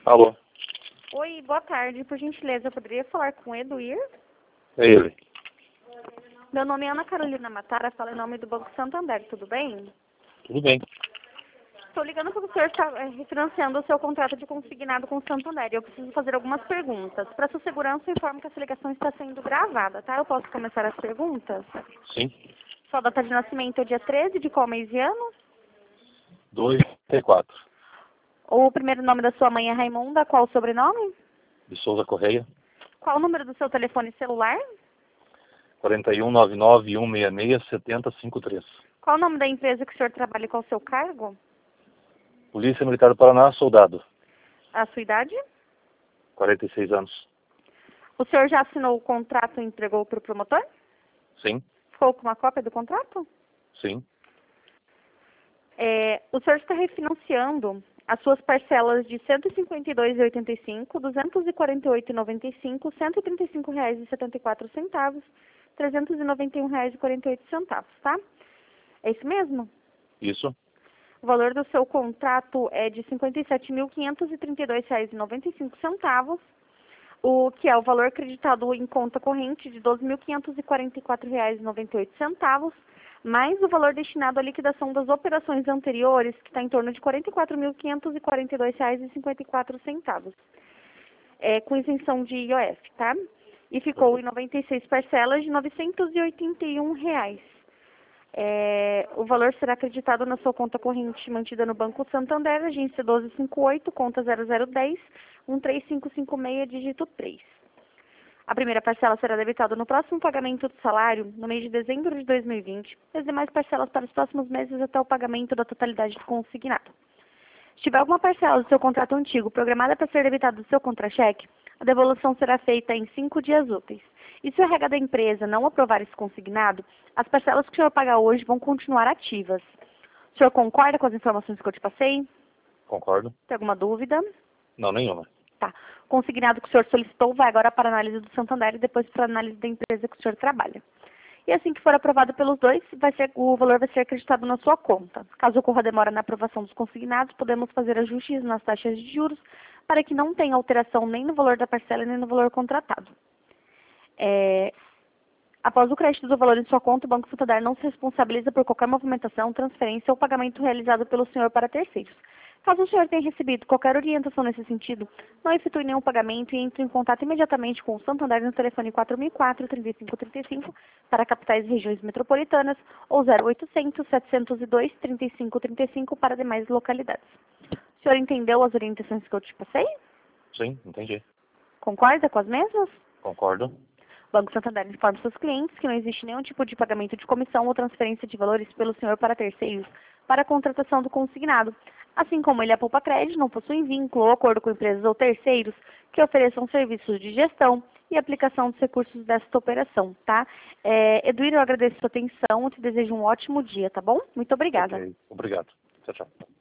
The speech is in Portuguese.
Alô? Oi, boa tarde. Por gentileza, eu poderia falar com o Eduir? É ele. Meu nome é Ana Carolina Matara, falo em nome do Banco Santander, tudo bem? Tudo bem. Estou ligando porque o senhor está refinanciando o seu contrato de consignado com o Santander. Eu preciso fazer algumas perguntas. Para sua segurança, eu informo que essa ligação está sendo gravada, tá? Eu posso começar as perguntas? Sim. Sua data de nascimento é dia 13 de qual mês e ano? 234. O primeiro nome da sua mãe é Raimunda, qual o sobrenome? De Souza Correia. Qual o número do seu telefone celular? 4199-166-7053. Qual o nome da empresa que o senhor trabalha e qual o seu cargo? Polícia Militar do Paraná, soldado. A sua idade? 46 anos. O senhor já assinou o contrato e entregou para o promotor? Sim. Ficou com uma cópia do contrato? Sim. O senhor está refinanciando as suas parcelas de R$ 152,85, R$ 248,95, R$ 135,74, R$ 391,48, tá? É isso mesmo? Isso. O valor do seu contrato é de R$ 57.532,95, o que é o valor acreditado em conta corrente de R$ 12.544,98, mais o valor destinado à liquidação das operações anteriores, que está em torno de R$ 44.542,54, com isenção de IOF, tá? E ficou em 96 parcelas de R$ 981. O valor será acreditado na sua conta corrente mantida no Banco Santander, agência 1258, conta 0010, 13556, dígito 3. A primeira parcela será debitada no próximo pagamento do salário, no mês de dezembro de 2020, e as demais parcelas para os próximos meses até o pagamento da totalidade do consignado. Se tiver alguma parcela do seu contrato antigo programada para ser debitada do seu contra-cheque, a devolução será feita em 5 dias úteis. E se a regra da empresa não aprovar esse consignado, as parcelas que o senhor paga hoje vão continuar ativas. O senhor concorda com as informações que eu te passei? Concordo. Tem alguma dúvida? Não, nenhuma. Tá. O consignado que o senhor solicitou vai agora para a análise do Santander e depois para a análise da empresa que o senhor trabalha. E assim que for aprovado pelos dois, o valor vai ser acreditado na sua conta. Caso ocorra demora na aprovação dos consignados, podemos fazer ajustes nas taxas de juros para que não tenha alteração nem no valor da parcela nem no valor contratado. Após o crédito do valor em sua conta, o Banco Santander não se responsabiliza por qualquer movimentação, transferência ou pagamento realizado pelo senhor para terceiros. Caso o senhor tenha recebido qualquer orientação nesse sentido, não efetue nenhum pagamento e entre em contato imediatamente com o Santander no telefone 4004-3535 para capitais e regiões metropolitanas ou 0800-702-3535 para demais localidades. O senhor entendeu as orientações que eu te passei? Sim, entendi. Concorda com as mesmas? Concordo. O Banco Santander informa seus clientes que não existe nenhum tipo de pagamento de comissão ou transferência de valores pelo senhor para terceiros para a contratação do consignado. Assim como ele, a Poupa Crédito, não possui vínculo ou acordo com empresas ou terceiros que ofereçam serviços de gestão e aplicação dos recursos desta operação, tá? Eduir, eu agradeço a sua atenção e te desejo um ótimo dia, tá bom? Muito obrigada. Ok. Obrigado. Tchau, tchau.